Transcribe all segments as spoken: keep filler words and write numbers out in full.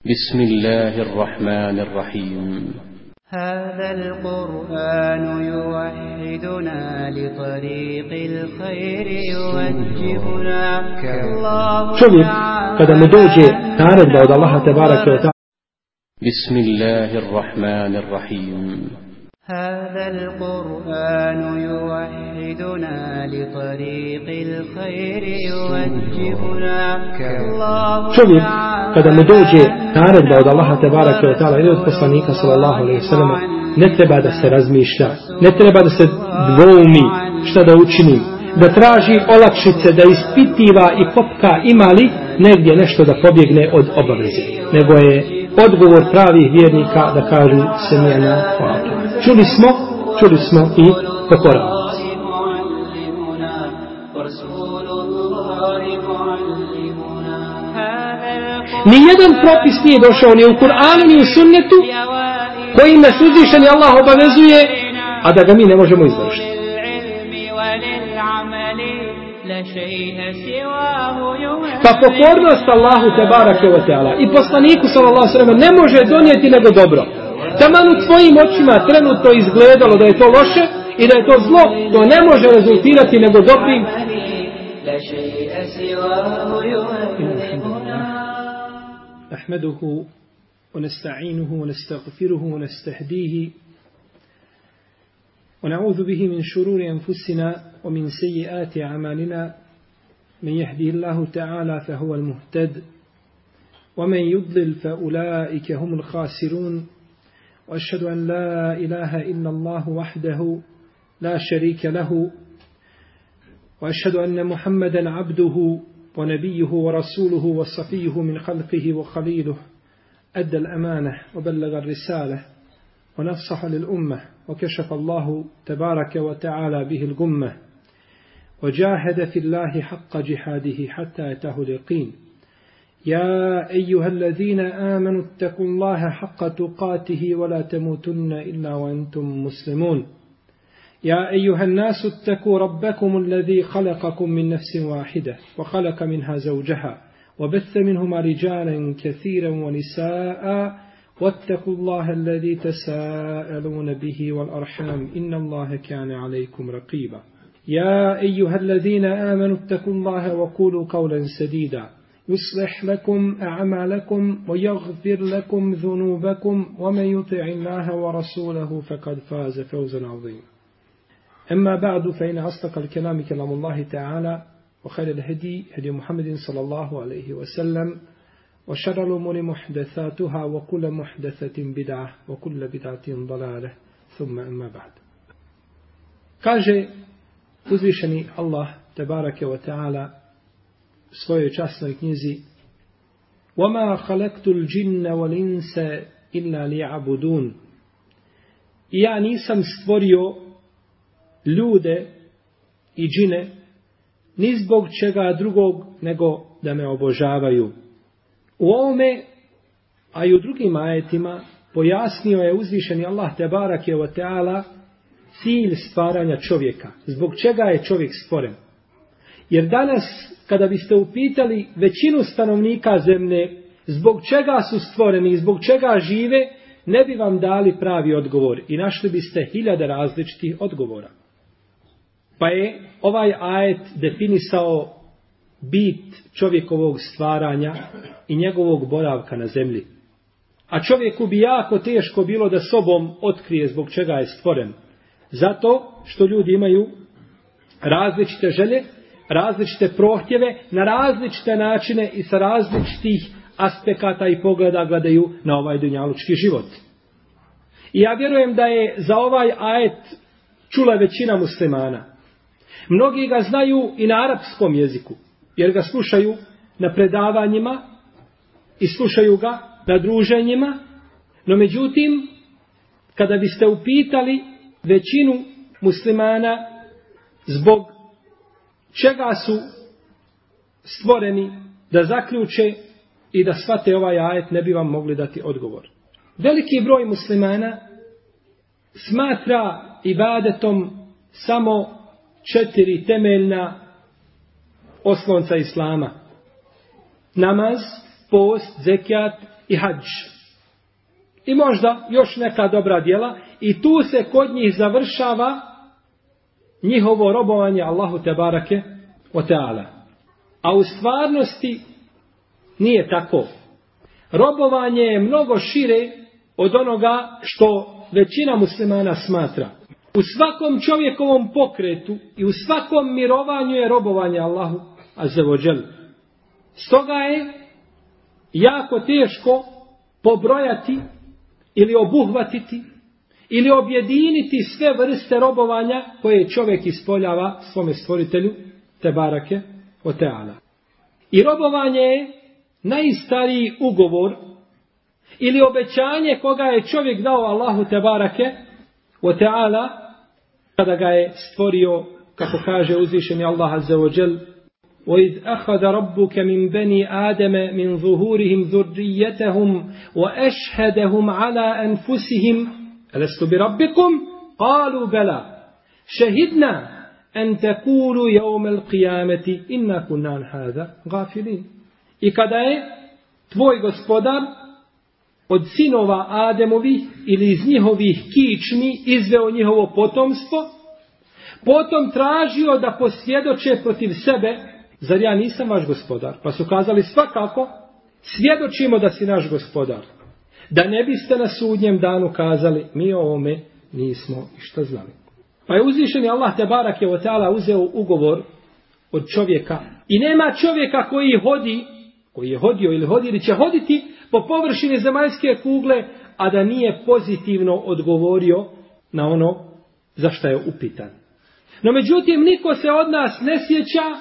بسم الله الرحمن الرحيم هذا القرآن يوحدنا لطريق الخير يوجهنا كالله čovjek kada mu dođe naredba od Allaha tebareke ve taala بسم الله الرحمن الرحيم هذا القرآن يوحدنا لطريق الخير يوجهنا كالله čovjek kada mu dođe naredba od Allaha tebareke ve taala ili od poslanika sallallahu alejhi ve sellem, ne treba da se razmišlja, ne treba da se dvoumi šta da učini, da traži olakšice, da ispitiva i kopka ima li negdje nešto da pobjegne od obaveze, nego je odgovor pravih vjernika da kažu semijana hvala. Čuli smo, čuli smo i pokorali. Nijedan propis nije došao ni u Kur'anu ni u sunnetu kojim nas uzvišeni Allah obavezuje, a da ga mi ne možemo izvršiti. Pa pokornost Allahu tebareke ve taala i poslaniku sallallahu alejhi ve sellem ne može donijeti nego dobro. Taman u tvojim očima trenutno izgledalo da je to loše i da je to zlo, to ne može rezultirati nego dobrim. Ahmeduhu wa nasta'inuhu wa nastaghfiruhu wa nastahdihi wa na'udhu bihi min shururi anfusina wa min sayyiati a'malina man yahdihillahu ta'ala fa huwa al-muhtad wa man yudlil fa ulaika humul khasirun. وأشهد أن لا إله إلا الله وحده لا شريك له وأشهد أن محمدا عبده ونبيه ورسوله وصفيه من خلقه وخليله أدى الأمانة وبلغ الرسالة ونصح للأمة وكشف الله تبارك وتعالى به الغمة وجاهد في الله حق جهاده حتى أتاه اليقين. يا أيها الذين آمنوا اتقوا الله حق تقاته ولا تموتن إلا وأنتم مسلمون. يا أيها الناس اتقوا ربكم الذي خلقكم من نفس واحدة وخلق منها زوجها وبث منهما رجالا كثيرا ونساء واتقوا الله الذي تساءلون به والأرحام إن الله كان عليكم رقيبا. يا أيها الذين آمنوا اتقوا الله وقولوا قولا سديدا يصلح لكم أعمالكم ويغفر لكم ذنوبكم ومن يطع الله ورسوله فقد فاز فوزا عظيما. أما بعد فإن أصدق الكلام كلام الله تعالى وخير الهدي هدي محمد صلى الله عليه وسلم وشر الأمور محدثاتها وكل محدثة بدعة وكل بدعة ضلالة ثم أما بعد. kaže uzvišeni Allah tebareke ve taala svojoj časnoj knjizi وَمَا خَلَقْتُ الْجِنَّ وَالْإِنسَ إِلَّا لِيَعْبُدُونَ. I ja nisam stvorio ljude i džine ni zbog čega drugog nego da me obožavaju. U ovome, a i u drugim ajetima, pojasnio je uzvišeni Allah tebareke ve taala cilj stvaranja čovjeka. Zbog čega je čovjek stvoren? Jer danas, kada biste upitali većinu stanovnika zemlje zbog čega su stvoreni i zbog čega žive, ne bi vam dali pravi odgovor i našli biste hiljade različitih odgovora. Pa je ovaj ajet definisao bit čovjekovog stvaranja i njegovog boravka na zemlji. A čovjeku bi jako teško bilo da sobom otkrije zbog čega je stvoren. Zato što ljudi imaju različite želje, različite prohtjeve, na različite načine i sa različitih aspekata i pogleda gledaju na ovaj dunjalučki život. I ja vjerujem da je za ovaj ajet čula većina muslimana. Mnogi ga znaju i na arapskom jeziku, jer ga slušaju na predavanjima i slušaju ga na druženjima, no međutim, kada biste upitali većinu muslimana zbog čega su stvoreni, da zaključe i da shvate ovaj ajet, ne bi vam mogli dati odgovor. Veliki broj muslimana smatra ibadetom samo četiri temeljna oslonca islama. Namaz, post, zekijat i hadž. I možda još neka dobra djela i tu se kod njih završava njihovo robovanje Allahu tebarake wa ta'ala. A u stvarnosti nije tako. Robovanje je mnogo šire od onoga što većina muslimana smatra. U svakom čovjekovom pokretu i u svakom mirovanju je robovanje Allahu azza wa džel. Stoga je jako teško pobrojati ili obuhvatiti ili objediniti sve vrste robovanja koje čovjek ispoljava svome stvoritelju tebarake o teala. I robovanje je najstariji ugovor ili obećanje koga je čovjek dao Allahu tebarake o teala kada ga je stvorio, kako kaže uzvišeni Allah azza wa džel: وَإِذْ أَخَذَ رَبُّكَ مِنْ بَنِي آدَمَ مِنْ ظُهُورِهِمْ ذُرِّيَّتَهُمْ وَأَشْهَدَهُمْ عَلَى أَنفُسِهِمْ أَلَسْتُ بِرَبِّكُمْ قَالُوا بَلَى شَهِدْنَا أَنْ تَقُولُوا يَوْمَ الْقِيَامَةِ إِنَّا كُنَّا عَنْ هَذَا غَافِلِينَ. I kada je tvoj gospodar od sinova Ademovih ili iz njihovih kičmi izveo njihovo potomstvo, potom tražio da posvjedoče protiv sebe: zar ja nisam vaš gospodar? Pa su kazali: svakako, svjedočimo da si naš gospodar. Da ne biste na sudnjem danu kazali: mi o ovome nismo išta znali. Pa je uzvišeni Allah tebarake ve taala uzeo ugovor od čovjeka. I nema čovjeka koji hodi, koji je hodio ili hodi ili će hoditi po površini zemaljske kugle, a da nije pozitivno odgovorio na ono za što je upitan. No međutim, niko se od nas ne sjeća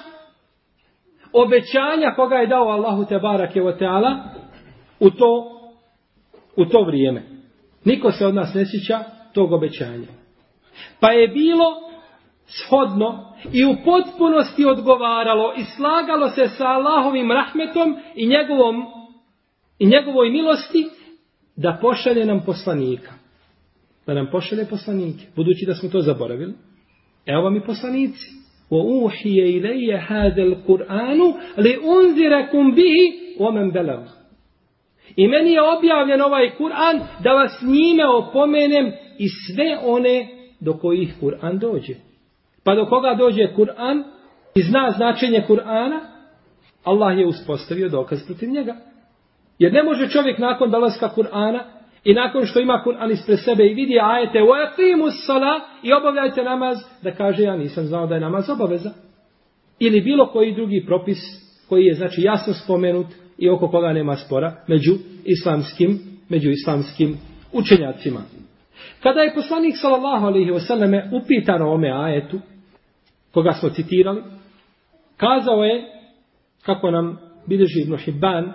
obećanja koga je dao Allahu tebarake ve taala u to, u to vrijeme. Niko se od nas ne sjeća tog obećanja. Pa je bilo shodno i u potpunosti odgovaralo i slagalo se sa Allahovim rahmetom i njegovom i njegovoj milosti da pošalje nam poslanika. Da nam pošalje poslanike, budući da smo to zaboravili. Evo vam i poslanici. وَأُوحِيَ إِلَيَّ هَذَا الْقُرْآنُ لِأُنْذِرَكُمْ بِهِ وَمَنْ بَلَغَ. I meni je objavljen ovaj Kur'an da vas njime opomenem i sve one do kojih Kur'an dođe. Pa do koga dođe Kur'an i zna značenje Kur'ana, Allah je uspostavio dokaz protiv njega. Jer ne može čovjek nakon dolaska Kur'ana i nakon što ima Kur'an ispred sebe i vidi ajete وَاقِيمُوا الصَّلَاةَ i obavljajte namaz, da kaže: ja nisam znao da je namaz obaveza. Ili bilo koji drugi propis koji je znači jasno spomenut i oko koga nema spora među islamskim, među islamskim učenjacima. Kada je poslanik sallallahu alejhi ve selleme upitan o ome ajetu koga smo citirali, kazao je, kako nam bilježi Ibn Hibban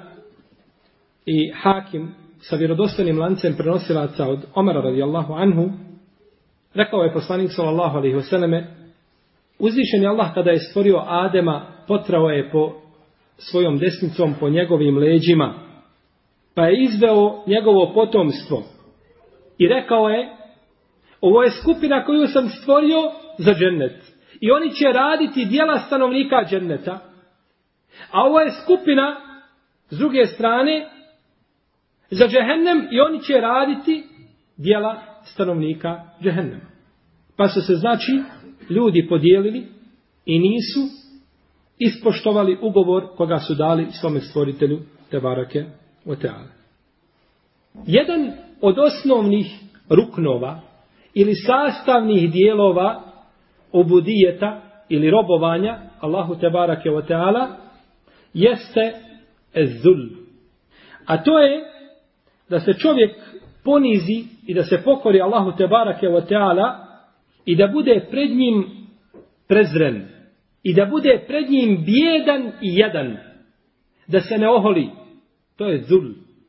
i Hakim sa vjerodostojnim lancem prenosilaca od Omara radijallahu anhu, rekao je poslanik sallallahu alejhi ve selleme: uzvišeni Allah kada je stvorio Adema, potrao je po svojom desnicom po njegovim leđima, pa je izveo njegovo potomstvo i rekao je: ovo je skupina koju sam stvorio za džennet i oni će raditi djela stanovnika dženneta, a ovo je skupina s druge strane za džehennem i oni će raditi djela stanovnika džehennema. Pa su se znači ljudi podijelili i nisu ispoštovali ugovor koga su dali svome stvoritelju tebarake o teala. Jedan od osnovnih ruknova ili sastavnih dijelova ubudijeta ili robovanja Allahu tebarake o teala jeste ezzul. A to je da se čovjek ponizi i da se pokori Allahu tebarake o teala i da bude pred njim prezren i da bude pred njim bijedan i jadan, da se ne oholi. To je zul.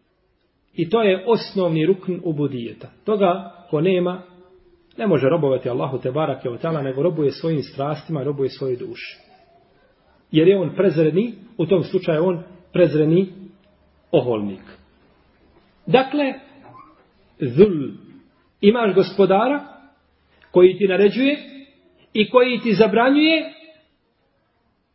I to je osnovni rukn ubudijeta. Toga ko nema, ne može robovati Allahu tebarake o teala, nego robuje svojim strastima, robuje svoje duše. Jer je on prezreni, u tom slučaju on prezreni oholnik. Dakle, zul. Imaš gospodara koji ti naređuje i koji ti zabranjuje,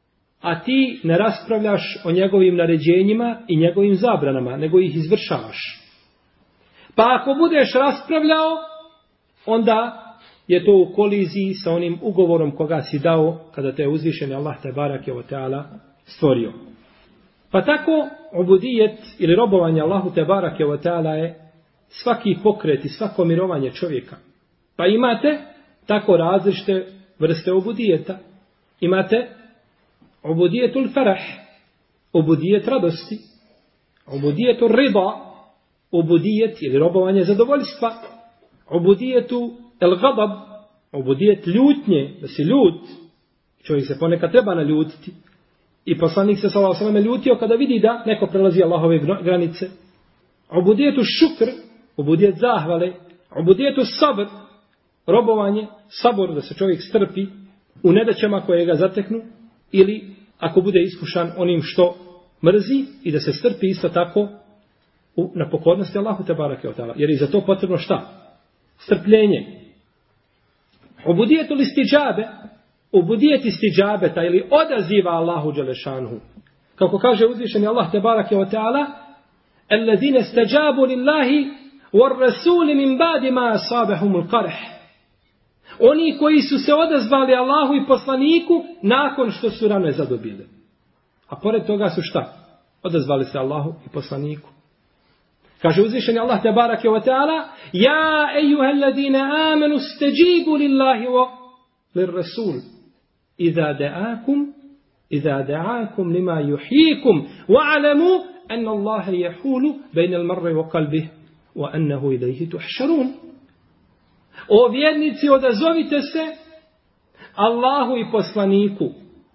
a ti ne raspravljaš o njegovim naređenjima i njegovim zabranama, nego ih izvršavaš. Pa ako budeš raspravljao, onda je to u koliziji sa onim ugovorom koga si dao kada te je uzvišeni Allah te barake o teala stvorio. Pa tako ubudijet ili robovanje Allahu te barake o teala je svaki pokret i svako mirovanje čovjeka. Pa imate tako različite vrste ubudijeta. Imate ubudijetul farah, ubudijet radosti, ubudijetul rida, ubudijet ili robovanje zadovoljstva, ubudijetu el gadab, ubudijet ljutnje, da si ljut, čovjek se ponekad treba naljutiti. I poslanik se sallallahu alejhi ve sellem ljutio kada vidi da neko prelazi Allahove granice. Ubudijetu šukr, ubudijet zahvale, ubudijetu sabr, robovanje, sabor, da se čovjek strpi u nedaćama koje ga zateknu, ili ako bude iskušan onim što mrzi, i da se strpi isto tako u, na pokornosti Allahu te barake o ta'ala. Jer je za to potrebno šta? Strpljenje. Ubudijetul istidžabe, ubudijet istidžabeta ili odaziva Allahu dželešanhu. Kako kaže uzvišeni Allah te barake o ta'ala, الذين استجابوا لله والرسول من بعد ما أصابهم القرح. Oni koji su se odazvali Allahu i poslaniku nakon što su rane zadobili. A pored toga su šta? Odazvali se Allahu i poslaniku. Kaže uzvišeni Allah te barake wa ta'ala: Ja ejuhalladina amanu stajibu lillahi wa lirrasul iza da'akum iza da'akum lima yuhyikum wa'lamu anna Allaha yahulu bayna al-mar'i wa qalbihi wa annahu ilayhi tuhsharun. O vjernici, odazovite se Allahu i poslaniku.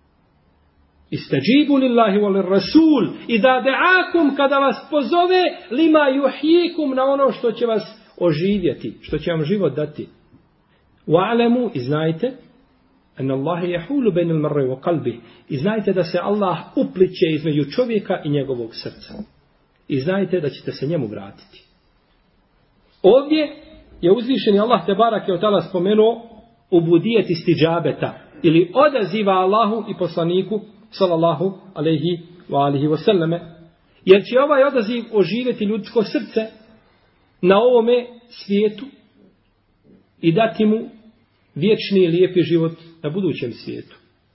Istajibu lillahi wa lirrasul iza da'akum, kada vas pozove, lima yuhyikum, na ono što će vas oživjeti, što će vam život dati. Wa'lamu, i znajte, anna Allaha yahulu bayna al-mar'i wa qalbihi, i znajte da se Allah upliće između čovjeka i njegovog srca. I znajte da ćete se njemu vratiti. Ovdje je uzvišeni Allah te barake o ta'ala spomenuo ubudijet istidžabeta, ili odaziva Allahu i poslaniku sallallahu alejhi wa alihi wa sallame, jer će ovaj odaziv oživjeti ljudsko srce na ovome svijetu i dati mu vječni i lijepi život na budućem svijetu.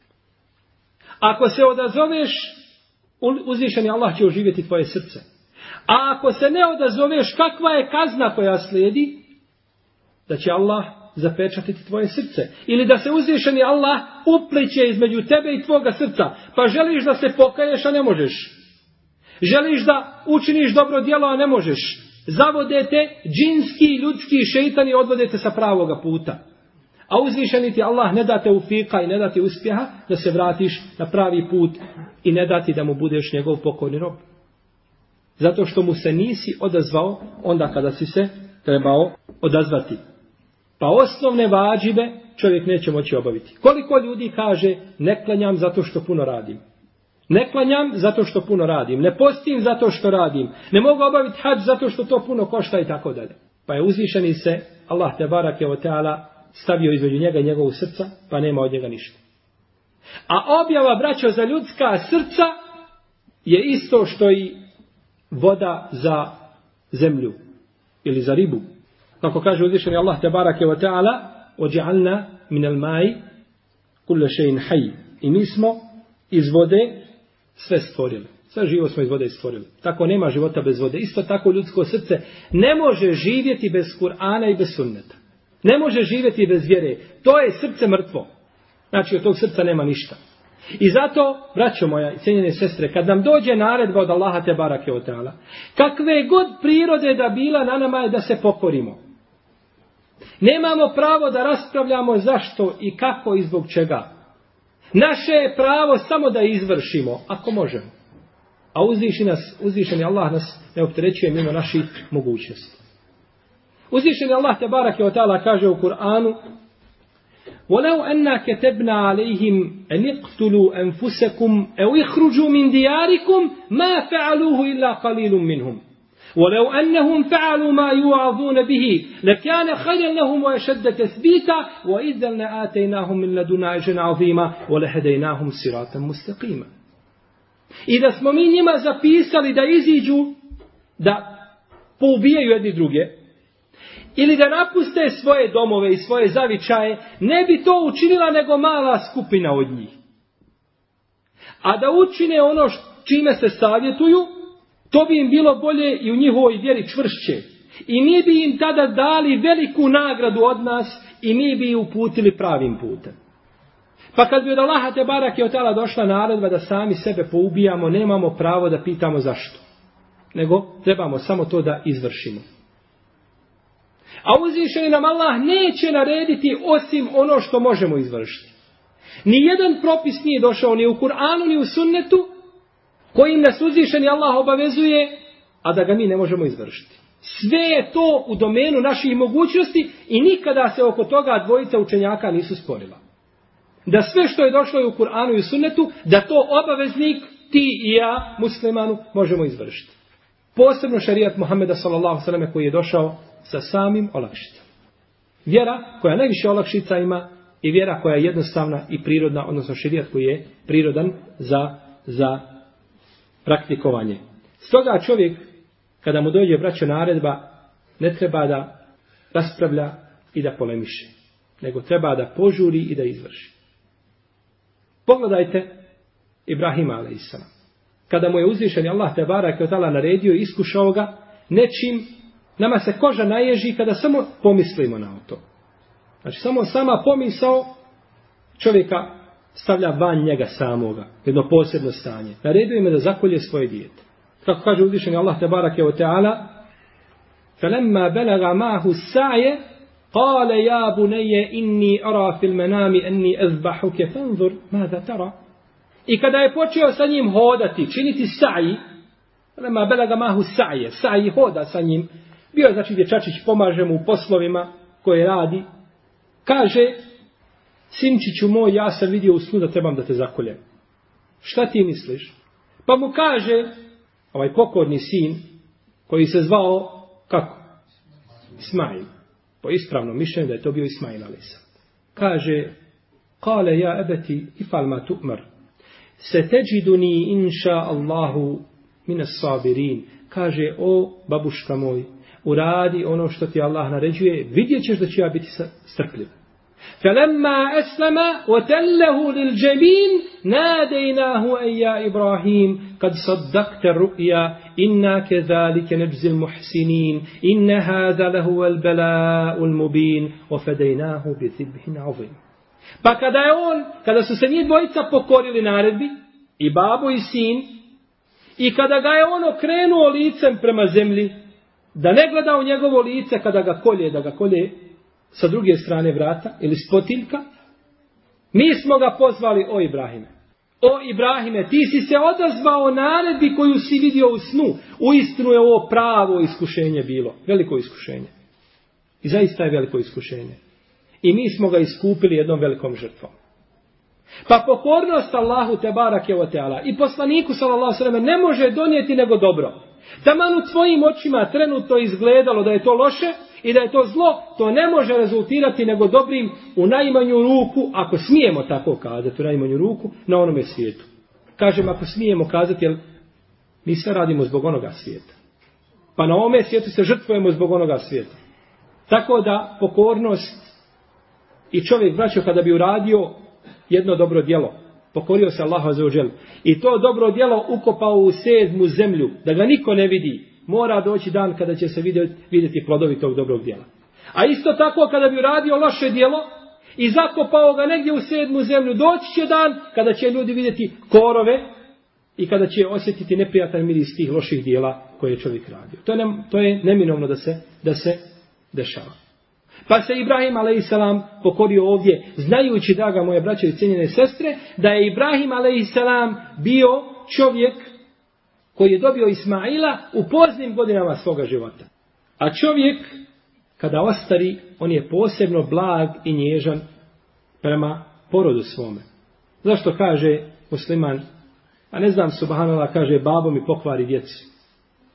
Ako se odazoveš, uzvišeni Allah će oživjeti tvoje srce. A ako se ne odazoveš, kakva je kazna koja slijedi? Da će Allah zapečatiti tvoje srce. Ili da se uzvišeni Allah upliće između tebe i tvoga srca. Pa želiš da se pokaješ, a ne možeš. Želiš da učiniš dobro djelo, a ne možeš. Zavodete džinski, ljudski šeitani, odvodete sa pravoga puta. A uzvišeni ti Allah ne date ufika i ne date uspjeha da se vratiš na pravi put i ne dati da mu budeš njegov pokorni rob. Zato što mu se nisi odazvao onda kada si se trebao odazvati. Pa osnovne vađibe čovjek neće moći obaviti. Koliko ljudi kaže ne klanjam zato što puno radim. Ne klanjam zato što puno radim. Ne postim zato što radim. Ne mogu obaviti hadž zato što to puno košta i tako dalje. Pa je uzvišeni se Allah te barake o teala stavio između njega i njegovog srca, pa nema od njega ništa. A objava, braćo, za ljudska srca je isto što i voda za zemlju ili za ribu. Kako kaže uzvišeni Allah te barake wa ta'ala: وَجَعَلْنَا مِنَ الْمَاءِ كُلَّ شَيْءٍ حَيٍّ. I mi smo iz vode sve stvorili. Sve živo smo iz vode stvorili. Tako nema života bez vode. Isto tako ljudsko srce ne može živjeti bez Kur'ana i bez sunneta. Ne može živjeti bez vjere. To je srce mrtvo. Znači od tog srca nema ništa. I zato, braćo moja i cijenjene sestre, kad nam dođe naredba od Allaha te barake o ta'ala, kakve god prirode da bila, na nama je da se pokorimo. Nemamo pravo da raspravljamo zašto i kako i zbog čega. Naše je pravo samo da izvršimo, ako možemo. A uzvišeni nas, uzvišeni Allah nas ne opterećuje mimo naših mogućnosti. Uzvišeni Allah te barake o ta'ala kaže u Kur'anu: وَلَوْ أَنَّا كَتَبْنَا عَلَيْهِمْ أَنِ اقْتُلُوا أَنفُسَكُمْ أَوْ اخْرُجُوا مِنْ دِيَارِكُمْ مَا فَعَلُوهُ إِلَّا قَلِيلٌ مِنْهُمْ وَلَوْ أَنَّهُمْ فَعَلُوا مَا يُوعَظُونَ بِهِ لَكَانَ خَيْرًا لَهُمْ وَأَشَدَّ تَثْبِيتًا وَإِذًا لَآتَيْنَاهُمْ مِنْ لَدُنَّا أَجْرًا عَظِيمًا وَلَهَدَيْنَاهُمْ صِرَاطًا مُسْتَقِيمًا. I da smo mi njima zapisali da iziđu, da poubijaju jedni druge, ili da napuste svoje domove i svoje zavičaje, ne bi to učinila nego mala skupina od njih. A da učine ono čime se savjetuju, to bi im bilo bolje i u njihovoj vjeri čvršće. I mi bi im tada dali veliku nagradu od nas i mi bi ih uputili pravim putem. Pa kad bi od Allaha te barake od tala došla naredba da sami sebe poubijamo, nemamo pravo da pitamo zašto. Nego trebamo samo to da izvršimo. A uzvišeni nam Allah neće narediti osim ono što možemo izvršiti. Nijedan propis nije došao ni u Kur'anu ni u sunnetu kojim nas uzvišeni Allah obavezuje, a da ga mi ne možemo izvršiti. Sve je to u domenu naših mogućnosti i nikada se oko toga dvojica učenjaka nisu sporila. Da sve što je došlo u Kur'anu i u sunnetu, da to obaveznik, ti i ja, muslimanu, možemo izvršiti. Posebno šerijat Muhameda sallallahu alejhi ve selleme koji je došao sa samim olakšicama. Vjera koja najviše olakšica ima i vjera koja je jednostavna i prirodna, odnosno šerijat koji je prirodan za, za praktikovanje. Stoga čovjek, kada mu dođe braćo naredba, ne treba da raspravlja i da polemiše, nego treba da požuri i da izvrši. Pogledajte Ibrahima alejselam. Kada mu je uzvišeni Allah te barek ve taala naredio i iskušao ga nečim, nama se koža naježi kada samo pomislimo na to. Znači samo sama pomisao čovjeka stavlja van njega samoga, jedno posebno stanje. Naredio im je da zakolje svoje dijete. Kako kaže uzvišeni Allah te barek ve taala: "Falamma balagha ma'ahu as-sa'ya قال يا بني إني أرى في المنام أني أذبحك فانظر ماذا ترى." I kada je počeo sa njim hodati, činiti sa'i, lema belaga mahu sa'je, sa'i hoda sa njim, bio je znači dječačić, pomaže mu u poslovima koje radi, kaže: "Sinčiću moj, ja sam vidio u snu da trebam da te zakoljem. Šta ti misliš?" Pa mu kaže ovaj pokorni sin, koji se zvao, kako? Ismail. Po ispravnom mišljenju da je to bio Ismail alejselam. Kaže: "Kale ja ebeti ifal ma tu'mar. Seteđiduni inša Allahu minas sabirin." Kaže: "O babuška moj, uradi ono što ti Allah naređuje, vidjet ćeš da ću ja biti strpljiv." فَلَمَّا أَسْلَمَ وَتَلَّهُ لِلْجَبِينِ نَادَيْنَاهُ أَيْ يَا إِبْرَاهِيمُ قَدْ صَدَّقْتَ الرُّؤْيَا إِنَّا كَذَلِكَ نَجْزِي الْمُحْسِنِينَ إِنَّ هَذَا لَهُوَ الْبَلَاءُ الْمُبِينُ وَفَدَيْنَاهُ بِذِبْحٍ عَظِيمٍ. Pa kada je on, kada su se njih dvojica pokorili naredbi, i babo i sin, i kada ga je on okrenuo licem prema zemlji, da ne gleda u njegovo lice kada ga kolje, da ga kolje sa druge strane vrata ili spotiljka, mi smo ga pozvali: "O Ibrahime, o Ibrahime, ti si se odazvao naredbi koju si vidio u snu." Uistinu je ovo pravo iskušenje bilo, veliko iskušenje. I zaista je veliko iskušenje. I mi smo ga iskupili jednom velikom žrtvom. Pa pokornost Allahu te barake ve taala i poslaniku sallallahu alejhi ve sellem ne može donijeti nego dobro. Taman u tvojim očima trenutno izgledalo da je to loše i da je to zlo, to ne može rezultirati nego dobrim u najmanju ruku, ako smijemo tako kazati, u najmanju ruku, na onome svijetu. Kažem ako smijemo kazati, jer mi sve radimo zbog onoga svijeta. Pa na ovome svijetu se žrtvujemo zbog onoga svijeta. Tako da pokornost i čovjek, braćo, kada bi uradio jedno dobro djelo, pokorio se Allahu azza wa džel, i to dobro djelo ukopao u sedmu zemlju, da ga niko ne vidi, mora doći dan kada će se vidjeti, vidjeti plodovi tog dobrog djela. A isto tako kada bi uradio loše djelo i zakopao ga negdje u sedmu zemlju, doći će dan kada će ljudi vidjeti korove i kada će osjetiti neprijatan miris tih loših djela koje je čovjek radio. To je, ne, to je neminovno da se, da se dešava. Pa se Ibrahim alejselam pokorio ovdje, znajući, draga moje braće i cijenjene sestre, da je Ibrahim alejselam bio čovjek koji je dobio Ismaila u poznim godinama svoga života. A čovjek, kada ostari, on je posebno blag i nježan prema porodu svome. Zašto kaže musliman, a ne znam, subhanallah, kaže: "Babo mi pokvari djecu."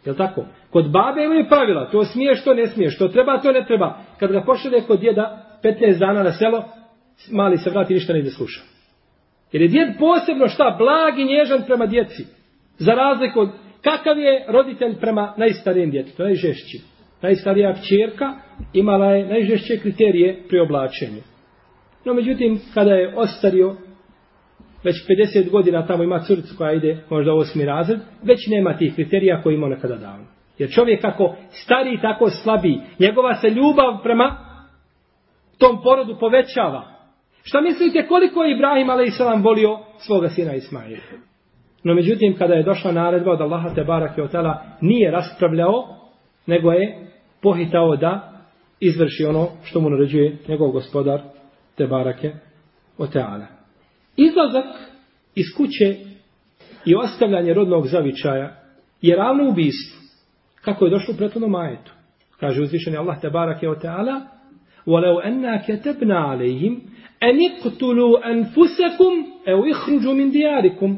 Jel tako? Kod babe imaju pravila, to smiješ, to ne smiješ, to treba, to ne treba. Kad ga pošalje kod djeda petnaest dana na selo, mali se vrati, ništa ne ide sluša. Jer je djed posebno šta? Blag i nježan prema djeci. Za razliku od kakav je roditelj prema najstarijem djetetu, najžešći. Najstarija kćerka imala je najžešće kriterije pri oblačenju. No međutim, kada je ostario, već pedeset godina tamo ima curicu koja ide možda osmi razred, već nema tih kriterija koji imao nekada davno. Jer čovjek kako stari, tako slabiji. Njegova se ljubav prema tom porodu povećava. Šta mislite koliko je Ibrahim alejselam volio svoga sina Ismaila? No međutim, kada je došla naredba od Allaha te barake ve taala, nije raspravljao, nego je pohitao da izvrši ono što mu naređuje njegov gospodar te barake ve taala. Izlazak iz kuće i ostavljanje rodnog zavičaja je ravno ubistvu, kako je došlo u prethodnom ajetu. Kaže uzvišeni Allah te barake ve taala: وَلَوْ أَنَّا كَتَبْنَا عَلَيْهِمْ أَنِ اقْتُلُوا أَنفُسَكُمْ أَوْ اخْرُجُوا مِنْ دِيَارِكُمْ.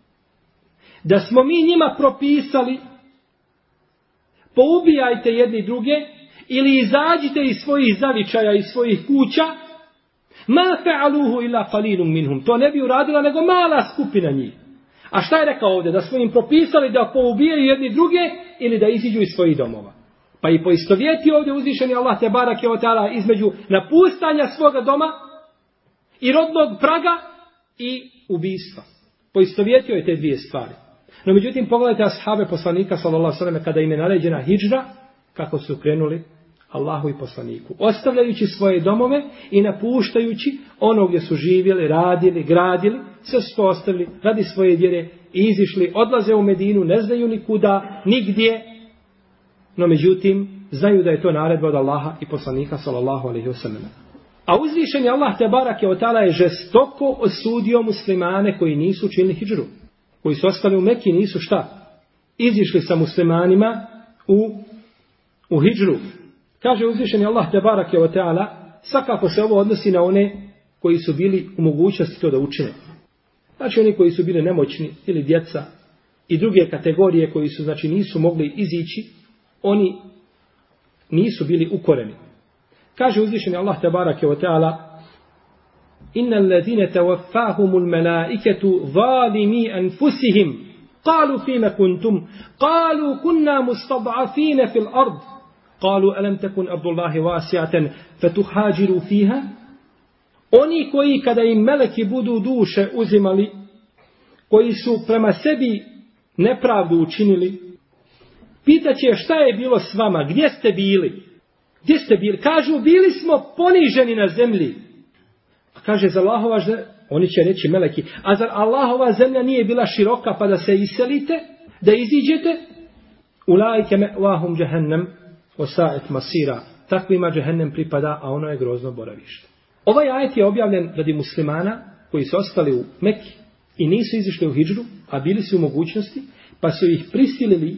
Da smo mi njima propisali: poubijajte jedni druge ili izađite iz svojih zavičaja i svojih kuća, ma fa'aluhu illa qalilun minhum. To ne bi uradila nego mala skupina njih. A šta je rekao ovdje? Da smo im propisali da poubijaju jedni druge ili da iziđu iz svojih domova. Pa i poistovjeti ovdje uzvišeni Allah te barake ve taala između napuštanja svoga doma i rodnog praga i ubistva. Poistovjetio je te dvije stvari. No međutim, pogledajte ashabe poslanika sallallahu alejhi ve sellem kada im je naređena hidžra, kako su krenuli Allahu i poslaniku, ostavljajući svoje domove i napuštajući ono gdje su živjeli, radili, gradili, sve su to ostavili radi svoje vjere i izišli, odlaze u Medinu, ne znaju ni kuda, nigdje. No međutim, znaju da je to naredba od Allaha i poslanika sallallahu alejhi ve sellem. A uzvišeni Allah te barake ve taala je žestoko osudio muslimane koji nisu učinili hidžru, koji su ostali u Mekki, nisu šta? Izišli sa muslimanima u, u hidžru. Kaže uzvišeni Allah te barake ve taala, svakako se ovo odnosi na one koji su bili u mogućnosti to da učine. Znači oni koji su bili nemoćni ili djeca i druge kategorije koji su, znači, nisu mogli izići, oni nisu bili ukoreni. Kaže uzvišeni Allah te barake ve taala: innal ladina tawaffahumul malaikatu zalimi anfusihim qalu fima kuntum qalu kunna mustad'afina fil ard qalu alam takun ardullahi wasi'atan fatuhajiru fiha. Oni koji kada im meleki budu duše uzimali, koji su prema sebi nepravdu učinili, pitaće šta je bilo s vama, gdje ste bili? Gdje ste bili? Kažu, bili smo poniženi na zemlji. A kaže, za Allahova zemlja, oni će reći meleki, a zar Allahova zemlja nije bila široka pa da se iselite, da iziđete? Ulaike me'wahum jahannam wa sa'at masira. Takvima džehennem pripada, a ono je grozno boravište. Ovaj ajet je objavljen radi muslimana koji su ostali u Mekki i nisu izišli u hidžru, a bili su u mogućnosti, pa su ih prisilili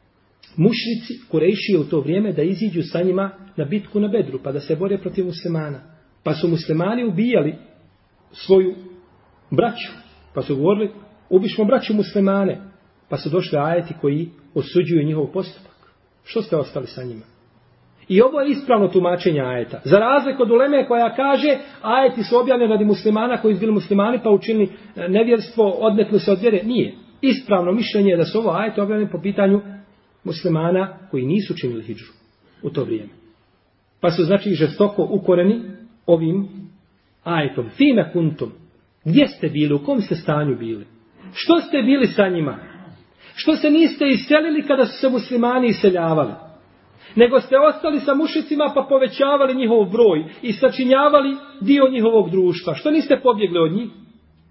mušrici, Kurejšije u to vrijeme, da iziđu sa njima na bitku na Bedru, pa da se bore protiv muslimana. Pa su muslimani ubijali svoju braću, pa su govorili, ubišmo braću muslimane, pa su došli ajeti koji osuđuju njihov postupak. Što ste ostali sa njima? I ovo je ispravno tumačenje ajeta. Za razliku od uleme koja kaže, ajeti su objavljeni radi muslimana koji su bili muslimani pa učinili nevjerstvo, odmetli se od vjere. Nije. Ispravno mišljenje je da su ovo ajeti objavljeni po pitanju muslimana koji nisu činili hidžru u to vrijeme. Pa su znači žestoko ukoreni ovim ajetom. Fime kuntum. Gdje ste bili? U kom ste stanju bili? Što ste bili sa njima? Što se niste iselili kada su se muslimani iseljavali? Nego ste ostali sa mušicima pa povećavali njihov broj i sačinjavali dio njihovog društva. Što niste pobjegli od njih?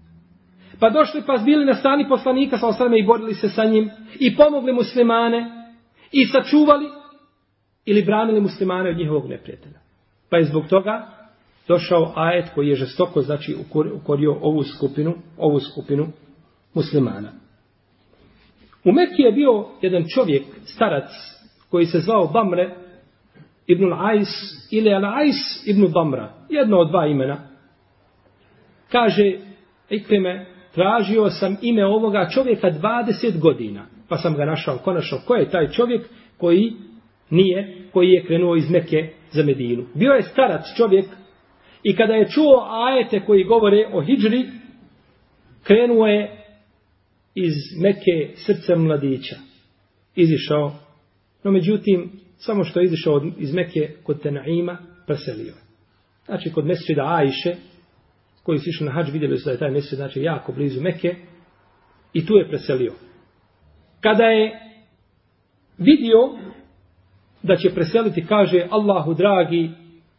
Pa došli pa bili na strani poslanika sa osrame i borili se sa njim i pomogli muslimane i sačuvali ili branili muslimane od njihovog neprijatelja. Pa je zbog toga došao ajet koji je žestoko, znači, ukorio ovu skupinu, ovu skupinu muslimana. U Mekki je bio jedan čovjek, starac, koji se zvao Bamre ibn al-Ais ili al-Ais ibn Bamra, jedno od dva imena. Kaže Ikrime, tražio sam ime ovoga čovjeka dvadeset godina. Pa sam ga našao. Konačno, ko je taj čovjek koji nije, koji je krenuo iz Mekke za Medinu? Bio je starac čovjek i kada je čuo ajete koji govore o hidžri, krenuo je iz Mekke srcem mladića. Izišao, no međutim, samo što je izišao iz Mekke kod Tenaima, preselio. Znači, kod mesdžida Ajše, koji su išli na hadž, vidjeli su da je taj mesdžid, znači, jako blizu Mekke, i tu je preselio. Kada je vidio da će preseliti, kaže: Allahu dragi,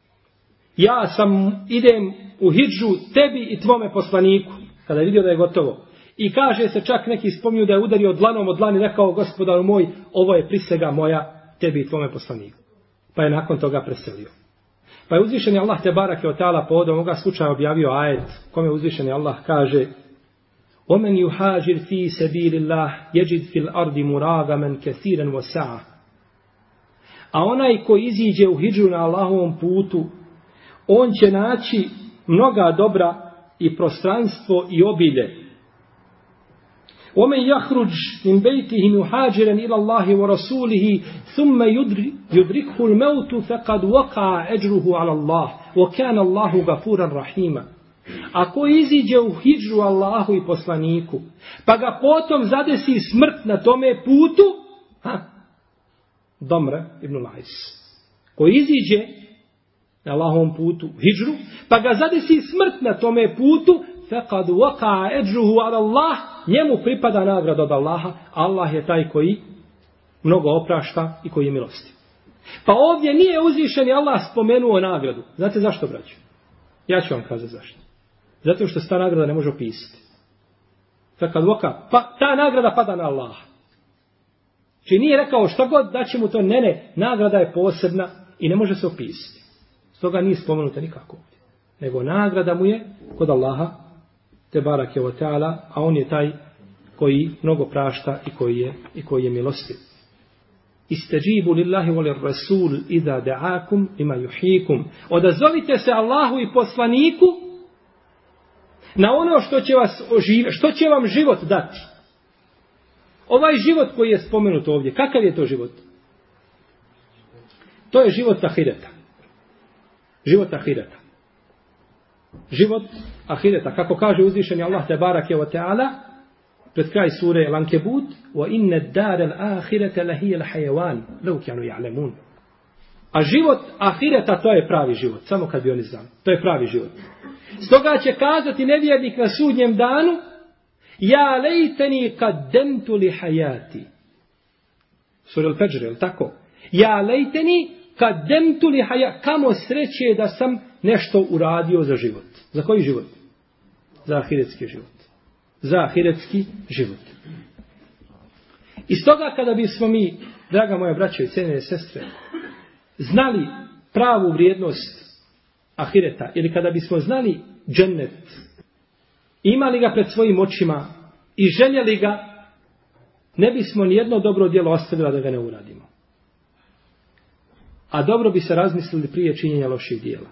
ja sam, idem u hidžu tebi i tvome poslaniku. Kada je vidio da je gotovo. I kaže se, čak neki spominju da je udario dlanom od dlani, rekao: Gospodaru moj, ovo je prisega moja tebi i tvome poslaniku. Pa je nakon toga preselio. Pa je uzvišeni Allah te barake o ta'ala povodom ovoga slučaja objavio ajet kome uzvišeni Allah kaže: وَمَنْ يُحَاجِرْ فِي سَبِيلِ اللَّهِ يَجِدْ فِي الْأَرْضِ مُرَاغَمًا كَثِيرًا وَسَعًا. A onaj ko iziđe u hidžu na Allahovom putu, on će naći mnoga dobra i prostranstvo i obilje. وَمَنْ يَخْرُجْ مِنْ بَيْتِهِ مُحَاجِرًا إِلَى اللَّهِ وَرَسُولِهِ ثُمَّ يُدْرِكْهُ الْمَوْتُ فَقَدْ وَقَعَ أَجْرُهُ عَلَى اللَّهِ وَكَانَ اللَّهُ غَفُورًا رَحِيمًا. Ako iziđe u hidžu Allahu i poslaniku, pa ga potom zadesi smrt na tome putu, ha, Domre ibn Lajs, ko iziđe na Allahovom putu hidžru, pa ga zadesi smrt na tome putu, faqad waqa'a ajruhu 'ala Allah, njemu pripada nagrada od Allaha. Allah je taj koji mnogo oprašta i koji je milostiv. Pa ovdje nije uzvišeni Allah spomenuo nagradu. Znate zašto, braćo? Ja ću vam kazati zašto. Zato što se ta nagrada ne može opisati. Faqad waqa'a, pa ta nagrada pada na Allaha. Či nije rekao šta god da će mu to, ne, ne, nagrada je posebna i ne može se opisati. Stoga nije spomenuta nikako. Nego nagrada mu je kod Allaha te barake wa ta'ala, a on je taj koji mnogo prašta i koji je, i koji je milostiv. Istajibu lillahi wa lirrasul idha da'akum lima yuhyikum. Odazovite se Allahu i poslaniku na ono što će vas oživjeti, što će vam život dati. Ovaj život koji je spomenut ovdje, kakav je to život? To je život ahireta. Život ahireta. Život ahireta. Kako kaže uzvišeni Allah te barake wa ta'ala pred kraj sure Al-Ankebut: wa inna ad-dara al-akhirata lahiya al-hayawan law kanu ya'lamun. A život ahireta, to je pravi život, samo kad bi oni znali. To je pravi život. Stoga će kazati nevjernik na sudnjem danu: ja lejteni qaddamtu li hayati. Sura Al-Fajr, je li tako? Ja lejteni qaddamtu li hayati. Kamo sreće da sam nešto uradio za život. Za koji život? Za ahiretski život. Za ahiretski život. I stoga kada bismo mi, draga moja braćo i cenjene sestre, znali pravu vrijednost ahireta, ili kada bismo znali džennet, imali ga pred svojim očima i željeli ga, ne bismo nijedno dobro djelo ostavila da ga ne uradimo. A dobro bi se razmislili prije činjenja loših djela.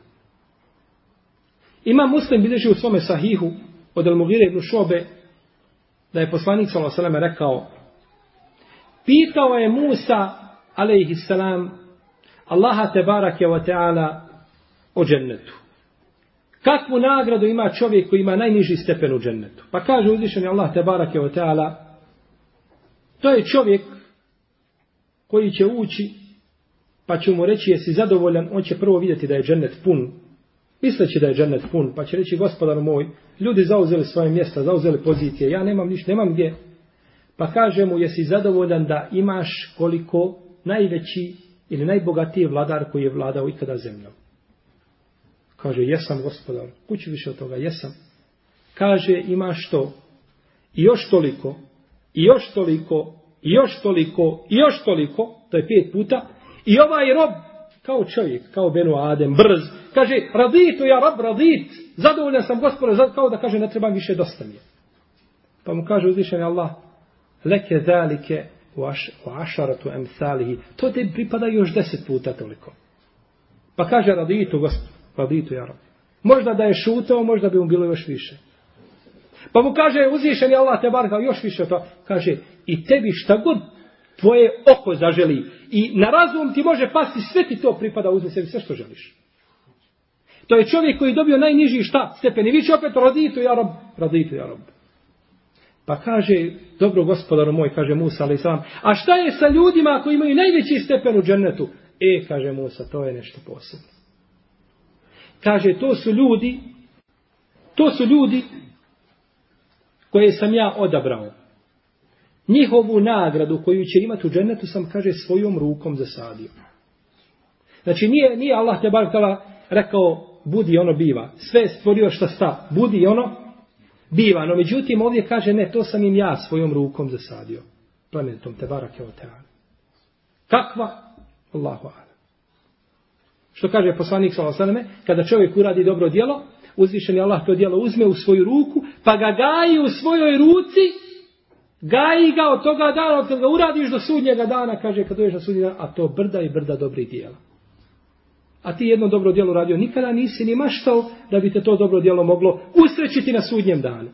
Ima Muslim bilježi u svome sahihu od Al-Mughire ibn Šobe da je poslanik sallallahu alejhi ve sellem rekao: pitao je Musa alejhi selam Allaha tebarake wa ta'ala o džennetu. Kakvu nagradu ima čovjek koji ima najniži stepen u džennetu? Pa kaže uzvišeni Allah tebarake wa ta'ala: to je čovjek koji će ući, pa će mu reći jesi zadovoljan. On će prvo vidjeti da je džennet pun, misleći da je džennet pun, pa će reći: gospodaru moj, ljudi zauzeli svoje mjesta, zauzeli pozicije, ja nemam ništa, nemam gdje. Pa kaže mu: jesi zadovoljan da imaš koliko najveći ili najbogatiji vladar koji je vladao ikada zemljom? Kaže: jesam, gospodar. Kući više od toga, jesam. Kaže: imaš to i još toliko i još toliko i još toliko i još toliko, to je pet puta. I ovaj rob kao čovjek, kao Benu Adem, brz, kaže: raditu ja rab, radit, zadovoljan sam, gospodar, kao da kaže: ne trebam više, dosta mi je. Pa mu kaže uzvišeni Allah: leke zalike u ašaratu emsalihi, to te pripada još deset puta toliko. Pa kaže: raditu, gospodar, raditu ja rab. Možda da je šutao, možda bi mu bilo još više. Pa mu kaže uzvišeni Allah te barka, još više to, kaže i tebi šta god tvoje oko zaželi i na razum ti može pasti, sve ti to pripada, uzmi sebi sve što želiš. To je čovjek koji je dobio najniži šta stepen i viće opet raditu ja rob, raditu ja rob. Pa kaže, dobro gospodaru moj, kaže Musa alejhi selam, a šta je sa ljudima koji imaju najveći stepen u džennetu? E, kaže Musa, to je nešto posebno. Kaže, to su ljudi, to su ljudi koje sam ja odabrao. Njihovu nagradu koju će imati u džennetu sam, kaže, svojom rukom zasadio. Znači, nije, nije Allah te bar tala rekao, budi ono biva. Sve je stvorio šta sta, budi ono biva. No, međutim, ovdje kaže, ne, to sam im ja svojom rukom zasadio. Plemetom te barake o teana. Kakva? Allahu a'lam. Što kaže poslanik sallallahu alejhi ve selleme, kada čovjek uradi dobro djelo, uzvišeni Allah to djelo uzme u svoju ruku, pa ga gaji u svojoj ruci, gaji ga od toga dana, od kada ga uradiš do sudnjega dana, kaže, kad dođeš na sudnji dan, a to brda i brda dobrih djela. A ti jedno dobro djelo radio, nikada nisi ni maštao da bi te to dobro djelo moglo usrećiti na sudnjem danu.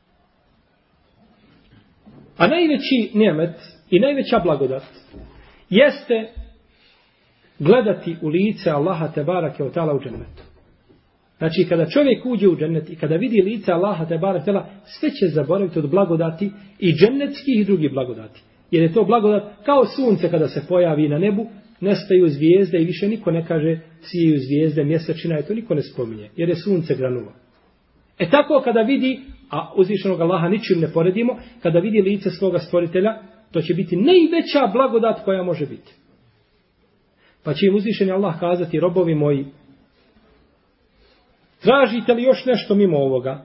A najveći nimet i najveća blagodat jeste gledati u lice Allaha tebarake o ta'ala u džennetu. Znači, kada čovjek uđe u džennet i kada vidi lice Allaha tebarake o ta'ala, sve će zaboraviti od blagodati i džennetskih i drugih blagodati. Jer je to blagodat kao sunce kada se pojavi na nebu, nestaju zvijezde i više niko ne kaže sijaju zvijezde, mjesečina, i to niko ne spominje, jer je sunce granulo. E tako kada vidi, a uzvišenog Allaha ničim ne poredimo, kada vidi lice svoga stvoritelja, to će biti najveća blagodat koja može biti. Pa će im uzvišeni Allah kazati, robovi moji, tražite li još nešto mimo ovoga?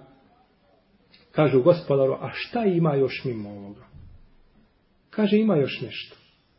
Kažu gospodaru, a šta ima još mimo ovoga? Kaže, ima još nešto.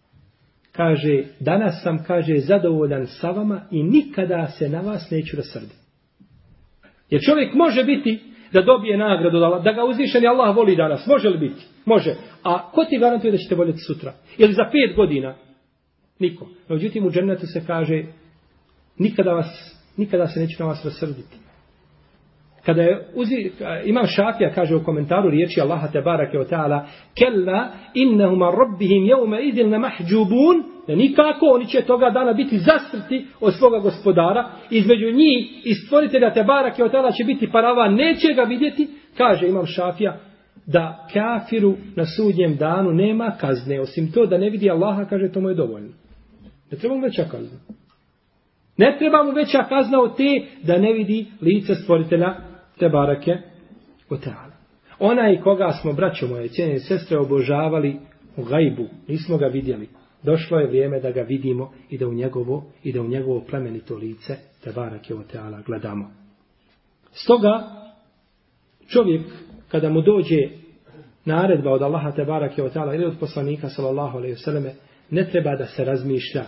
Kaže, danas sam, kaže, zadovoljan sa vama i nikada se na vas neću rasrditi. Jer čovjek može biti da dobije nagradu, da ga uzvišeni Allah voli danas. Može li biti? Može. A ko ti garantuje da ćete voljeti sutra? Ili za pet godina? Niko. Međutim, u džennetu se kaže, nikada, vas, nikada se neće na vas rasrditi. Kada je uzi, imam Šafija kaže u komentaru riječi Allaha tebarake o ta'ala, kella innahuma rabbihim yawma idin lamahjubun, da nikako oni će toga dana biti zastrti od svoga gospodara, između njih i stvoritelja tebarake o ta'ala će biti paravan, neće ga vidjeti. Kaže imam Šafija da kafiru na sudnjem danu nema kazne, osim to da ne vidi Allaha, kaže, to mu je dovoljno. Ne treba mu veća kazna. Ne treba mu veća kazna od te da ne vidi lice stvoritelja tebarake o ta'ala. Onaj koga smo, braćo moje, cijene sestre, obožavali u gajbu, nismo ga vidjeli. Došlo je vrijeme da ga vidimo i da u njegovo, i da u njegovo plemenito lice tebarake o ta'ala gledamo. Stoga čovjek kada mu dođe naredba od Allaha tebarake o ta'ala ili od poslanika sallallahu alejhi ve selleme, ne treba da se razmišlja.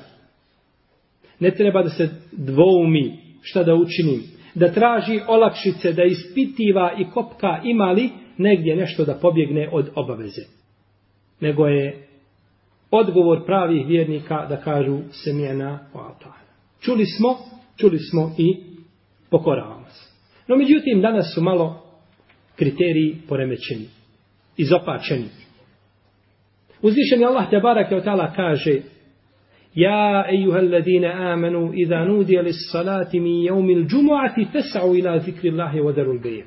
Ne treba da se dvoumi šta da učinim, da traži olakšice, da ispitiva i kopka imali negdje nešto da pobjegne od obaveze. Nego je odgovor pravih vjernika da kažu semijena o altana. Čuli smo, čuli smo i pokoravamo se. No međutim, danas su malo kriteriji poremećeni, izopačeni. Uzvišeni Allah tebarake o ta'ala kaže: Ja ejuhalladine amanu idha nudija lis salati mi jevmil džumu'ati fesa'u ila zikrillahi wadarul bej.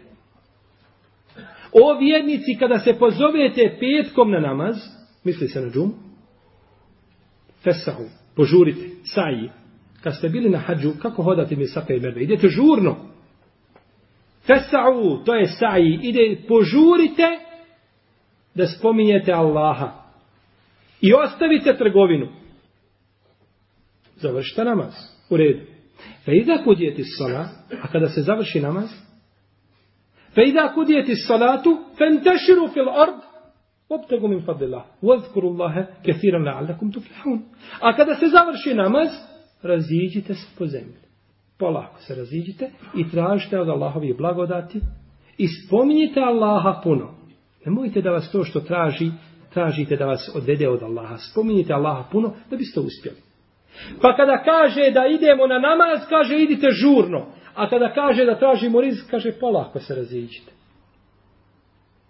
O vjernici, kada se pozovete petkom na namaz, misli se na džumu, fesa'u, požurite, saji. Kad ste bili na hađu, kako hodate mi sape i medve? Idete žurno. Fesa'u, to je saji, ide, požurite da spominjete Allaha. I ostavite trgovinu. Završite namaz. U redu. Fe iza kudijeti sala, a kada se završi namaz, fe iza kudijeti salatu, fenteširu fil ard, obtegu min fadlillah, vazkuru Allahe kethiran la'allakum tuflihun. A kada se završi namaz, raziđite se po zemlji. Polako se raziđite i tražite od Allahovih blagodati i spominjite Allaha puno. Nemojte da vas to što traži, tražite da vas odvede od Allaha. Spominjite Allaha puno da biste uspjeli. Pa kada kaže da idemo na namaz, kaže idite žurno. A kada kaže da tražimo rizik, kaže polako se raziđite.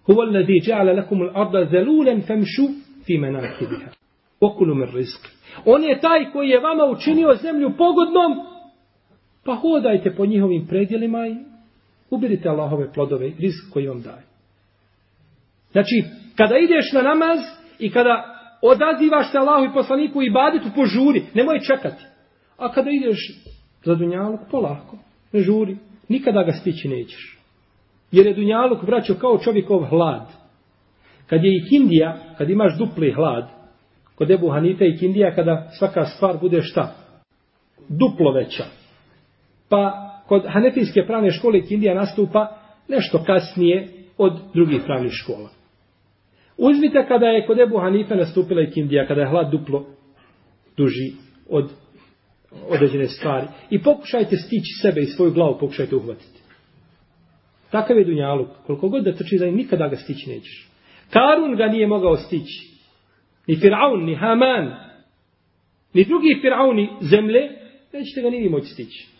Huwa alladhi ja'ala lakum al-arda zalulan famshu fi manakibiha wa kulu min rizqi. On je taj koji je vama učinio zemlju pogodnom, pa hodajte po njihovim predjelima i ubirite Allahove plodove, rizk koji vam daje. Znači, kada ideš na namaz i kada odazivaš se Allahu i poslaniku i ibadetu, požuri, nemoj čekati. A kada ideš za dunjaluk, polako, ne žuri, nikada ga stići nećeš. Jer je dunjaluk, braćo, kao čovjekov hlad. Kad je i kindija, kad imaš dupli hlad, kod Ebu Hanife i kindija, kada svaka stvar bude šta? Duplo veća. Pa kod hanefijske pravne škole kindija nastupa nešto kasnije od drugih pravnih škola. Uzmite kada je kod Ebu Hanife nastupila i kindija, kada je hlad duplo duži od određene stvari. I pokušajte stići sebe i svoju glavu, pokušajte uhvatiti. Takav je dunjaluk. Koliko god da trči za njim, nikada ga stići nećeš. Karun ga nije mogao stići. Ni Firaun, ni Haman, ni drugi Firauni zemlje, nećete ga ni moći stići.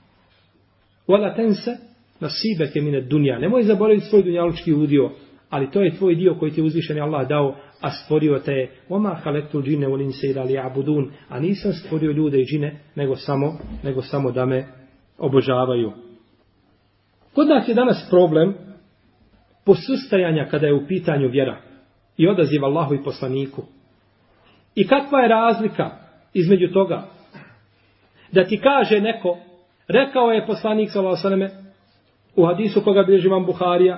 Wala tense nasibeke mine dunja. Nemoj zaboraviti svoj dunjalučki udio, ali to je tvoj dio koji ti je uzvišeni Allah dao, a stvorio te je oma halektul džine wal insa illa liya'budun, a nisam stvorio ljude i džine nego samo, nego samo da me obožavaju. Kod nas je danas problem posustajanja kada je u pitanju vjera i odaziv Allahu i poslaniku. I kakva je razlika između toga da ti kaže neko, rekao je poslanik sallallahu alejhi ve selleme u hadisu koga bilježi Imam Buharija,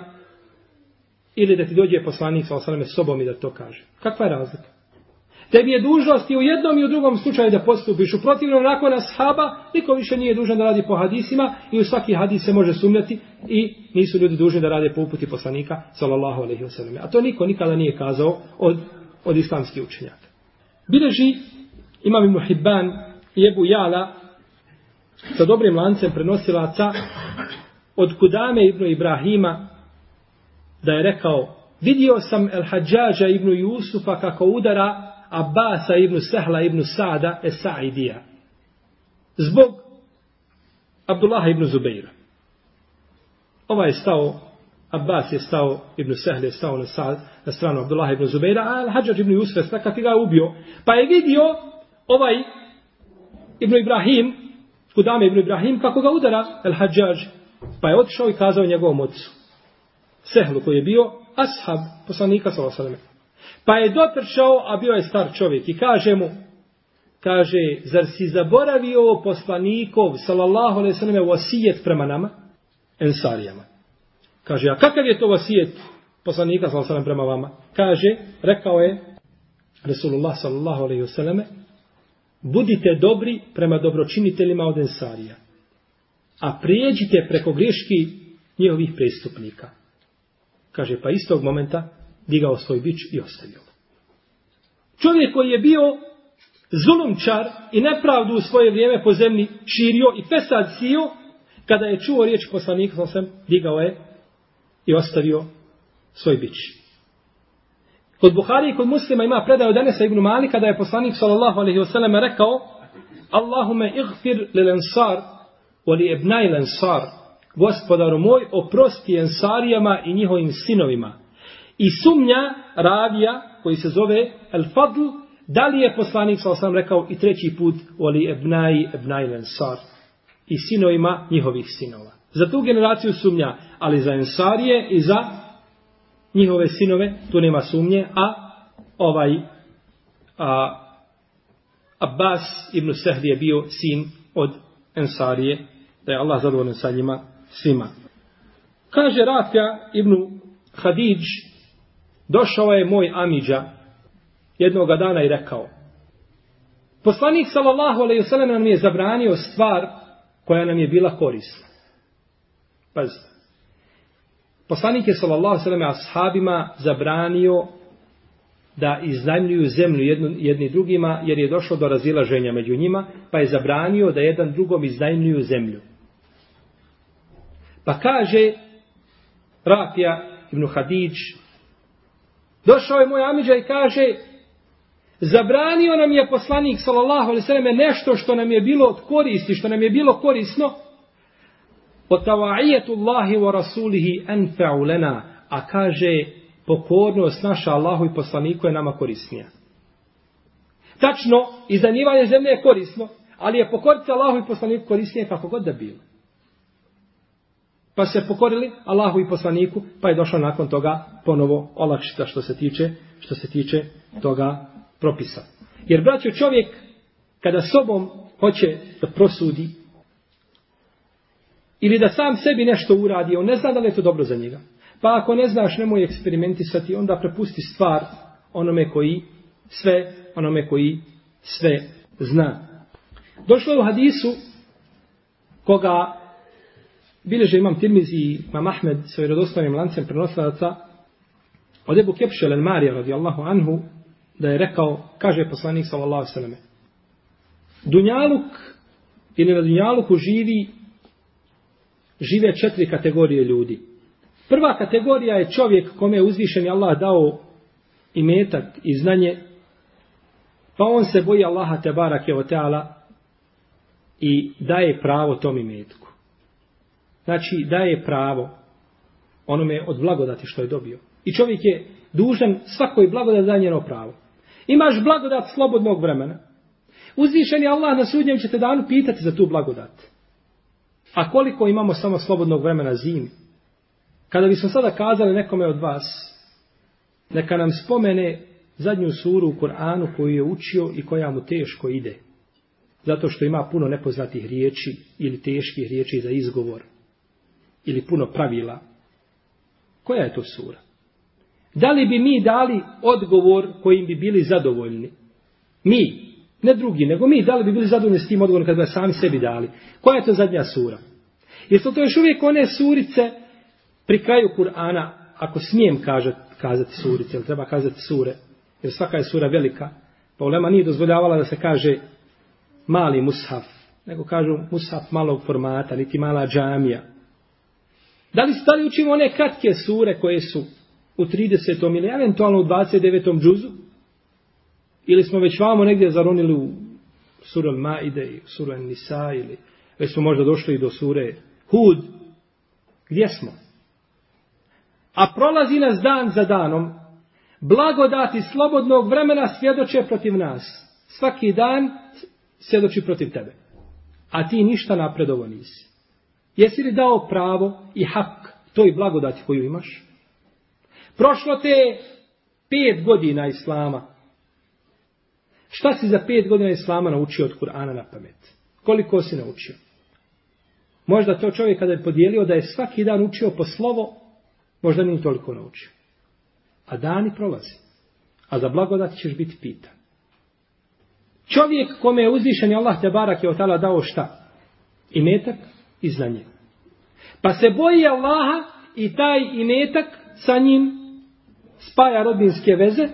ili da ti dođe poslanik sallallahu alejhi ve selleme sobom i da to kaže. Kakva je razlika? Tebi je dužnost i u jednom i u drugom slučaju da postupiš. U protivnom, nakon ashaba, niko više nije dužan da radi po hadisima i u svaki hadis se može sumnjati i nisu ljudi dužni da rade po uputi poslanika sallallahu alejhi ve selleme. A to niko nikada nije kazao od, od islamskih učenjaka. Bileži Imam Ibn Hibban i Ebu Jala sa dobrim lancem prenosilaca od Kudame ibn Ibrahima da je rekao: vidio sam El Hadžađa ibn Jusufa kako udara Abasa ibn Sehla ibn Sada Es-Sa'idija zbog Abdullaha ibn Zubeira. Ovaj je stao, Abbas je stao, ibn Sehl je stao na, sad, na stranu Abdullaha ibn Zubeira, a El Hadžađ ibn Jusuf je stakati ga ubio. Pa je vidio ovaj ibn Ibrahim, Kudame ibn Ibrahim, kako ga udara El Hadžađ. Pa je otišao i kazao njegovom ocu Sehlu, koji je bio ashab poslanika sallallahu alejhi ve sellem. Pa je dotrčao, a bio je star čovjek, i kaže mu, kaže, zar si zaboravio poslanikov sallallahu alejhi ve sellem vasijet prema nama, ensarijama? Kaže, a kakav je to vasijet poslanika sallallahu alejhi ve sellem prema vama? Kaže, rekao je Resulullah sallallahu alejhi ve sellem, budite dobri prema dobročiniteljima od ensarija, a prijeđite preko greški njihovih prestupnika. Kaže, pa istog momenta digao svoj bič i ostavio ga. Čovjek koji je bio zulumčar i nepravdu u svoje vrijeme po zemlji širio i fesad sio, kada je čuo riječ poslanika, sam digao je i ostavio svoj bič. Kod Buhari i kod Muslima ima predaj od Enesa ibn Malika kada je poslanik sallallahu alejhi ve sellem rekao: Allahume ighfir lil ansar wa li ibnai ansar. Gospodaru moj, oprosti ensarijama i njihovim sinovima. I sumnja ravija koji se zove Al-Fadl, da li je poslanik sallallahu alejhi ve sellem rekao i treći put wali ibnai ibnai ansar, i sinovima njihovih sinova. Za tu generaciju sumnja, ali za ensarije i za njihove sinove tu nema sumnje, a ovaj a, Abbas ibn Sehli je bio sin od ensarije, da je Allah zadovoljan sa njima svima. Kaže Rafija ibn Hadidž, došao je moj amidža jednog dana i rekao: poslanik sallallahu alejhi ve sellem nam je zabranio stvar koja nam je bila korisna. Pazite. Poslanik je sallallahu alejhi ve sellem ashabima zabranio da iznajmljuju zemlju jednu, jedni drugima, jer je došlo do razilaženja među njima, pa je zabranio da jedan drugom iznajmljuju zemlju. Pa kaže Rafija ibn Hadidž, došao je moj amidža i kaže: zabranio nam je poslanik sallallahu alejhi ve sellem nešto što nam je bilo od koristi, što nam je bilo korisno, wa tawa'iyetullahi wa rasulihi anfa'u lana, a kaže pokornost naša Allahu i poslaniku je nama korisnija. Tačno, iznajmljivanje zemlje je korisno, ali je pokoriti Allahu i poslaniku korisnije kako god da bilo. Pa se pokorili Allahu i poslaniku, pa je došlo nakon toga ponovo olakšita što se tiče, što se tiče toga propisa. Jer, braćo, čovjek kada sobom hoće da prosudi ili da sam sebi nešto uradi, on ne zna da li je to dobro za njega. Pa ako ne znaš, nemoj eksperimentisati, onda prepusti stvar onome koji sve, onome koji sve zna. Došlo je u hadisu koga bilježe imam Tirmizi i imam Ahmed sa vjerodostojnim lancem prenosilaca od Ebu Kepšel el-Marija radijallahu anhu, da je rekao, kaže poslanik sallallahu alejhi ve selleme, Dunjaluk ili na Dunjaluku živi žive četiri kategorije ljudi. Prva kategorija je čovjek kome je uzvišeni Allah dao imetak i znanje, pa on se boji Allaha tebarake ve teala i daje pravo tom imetku. Znači, daje pravo onome od blagodati što je dobio. I čovjek je dužan svakoj blagodati da njeno pravo. Imaš blagodat slobodnog vremena. Uzvišeni Allah na sudnjem će te danu pitati za tu blagodat. A koliko imamo samo slobodnog vremena zimi? Kada bismo sada kazali nekome od vas, neka nam spomene zadnju suru u Kur'anu koju je učio i koja mu teško ide. Zato što ima puno nepoznatih riječi ili teških riječi za izgovor. Ili puno pravila. Koja je to sura? Da li bi mi dali odgovor kojim bi bili zadovoljni? Mi, ne drugi, nego mi, da li bi bili zadovoljni s tim odgovorom kada bi sami sebi dali? Koja je to zadnja sura? Jer su to još uvijek one surice pri kraju Kur'ana, ako smijem kažet, kazati surice, ili treba kazati sure, jer svaka je sura velika, pa ulema nije dozvoljavala da se kaže mali mushaf, nego kažu mushaf malog formata, niti mala džamija. Da li stali učimo one kratke sure koje su u tridesetom ili eventualno u dvadeset devetom džuzu? Ili smo već vamo negdje zaronili u suru Al-Maide i suru An-Nisa, ili već smo možda došli do sure Hud? Gdje smo? A prolazi nas dan za danom, blagodati slobodnog vremena svjedoče protiv nas. Svaki dan svjedoči protiv tebe. A ti ništa napredovo nisi. Jesi li dao pravo i hak toj blagodati koju imaš? Prošlo te pet godina Islama. Šta si za pet godina Islama naučio od Kur'ana na pamet? Koliko si naučio? Možda to čovjek kada je podijelio da je svaki dan učio po slovo, možda nije toliko naučio. A dani prolazi. A za blagodati ćeš biti pitan. Čovjek kome je uzvišen Allah te barak je od tala dao šta? Imetak i znanje. Pa se boji Allaha i taj imetak sa njim spaja rodbinske veze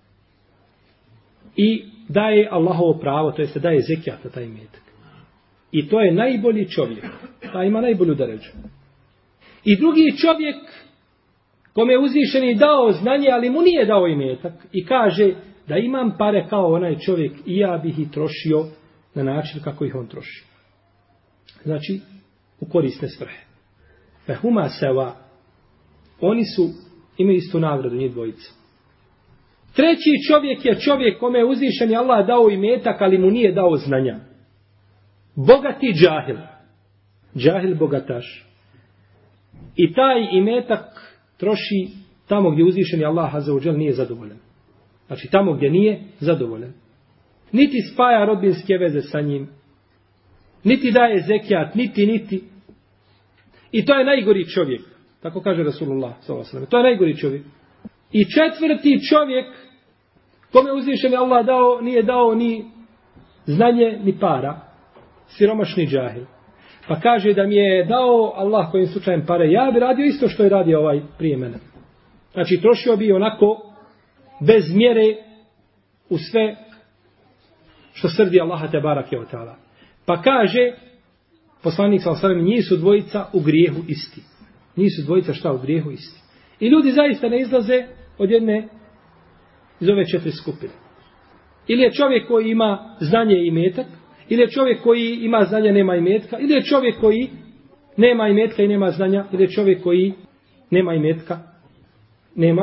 i daje Allahovo pravo, to jest daje zekijat na taj imetak. I to je najbolji čovjek. Ta ima najbolju deređu. I drugi čovjek kome je uzvišeni dao znanje, ali mu nije dao imetak i kaže da imam pare kao onaj čovjek i ja bih ih trošio na način kako ih on troši. Znači, u korisne svrhe. Fehuma seva, oni su, imaju istu nagradu, njih dvojica. Treći čovjek je čovjek kome je uzvišeni Allah dao imetak, ali mu nije dao znanja. Bogati džahil. Džahil bogataš. I taj imetak troši tamo gdje uzvišeni Allah azza wa džel nije zadovoljan. Znači tamo gdje nije zadovoljan. Niti spaja rodbinske veze sa njim, niti daje zekijat, niti, niti. I to je najgori čovjek. Tako kaže Rasulullah sallallahu alejhi ve sellem. To je najgori čovjek. I četvrti čovjek kome uzvišeni Allah dao, nije dao ni znanje, ni para. Siromašni džahil. Pa kaže da mi je dao Allah kojim slučajem pare, ja bi radio isto što je radio ovaj prije mene. Znači trošio bi onako bez mjere u sve što srdi Allaha te barake o ta'ala. Pa kaže poslanik sallallahu alejhi ve sellem, njih su dvojica u grijehu isti. Njih su dvojica šta u grijehu isti. I ljudi zaista ne izlaze od jedne iz ove četiri skupine. Ili je čovjek koji ima znanje i imetak, ili je čovjek koji ima znanja, nema imetka, ili je čovjek koji nema imetka i nema znanja, ili je čovjek koji nema imetka, nema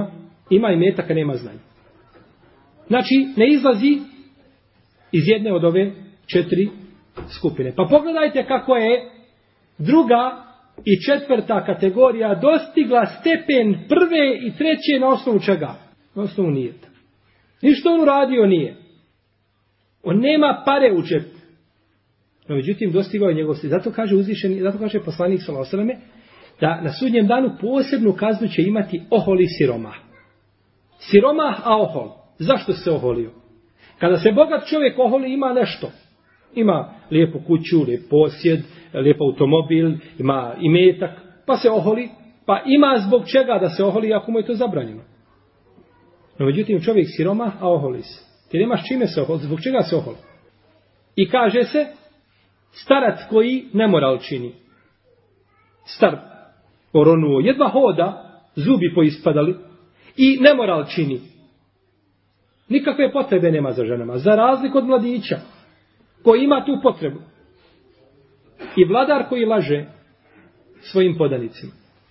Ima imetak, a nema znanja. Znači, ne izlazi iz jedne od ove četiri skupine. Pa pogledajte kako je druga i četvrta kategorija dostigla stepen prve i treće na osnovu čega? Na osnovu nijeta. Ništa on uradio nije. On nema pare u džepu. No, međutim, dostigao je njegov stepen. Zato kaže uzvišeni, zato kaže poslanik sallallahu alejhi ve selleme da na sudnjem danu posebnu kaznu će imati oholi siromah. Siromah, a ohol. Zašto se oholio? Kada se bogat čovjek oholi, ima nešto. Ima lijepu kuću, lijep posjed, lijep automobil, ima imetak, pa se oholi, pa ima zbog čega da se oholi ako mu je to zabranjeno. No međutim, čovjek siromah, a oholi se. Ti nemaš čime se oholi, zbog čega se oholi? I kaže se, starac koji nemoral čini. Star oronuo, jedva hoda, zubi poispadali i nemoral čini. Nikakve potrebe nema za ženama, za razliku od mladića koji ima tu potrebu. I vladar koji laže svojim podanicima.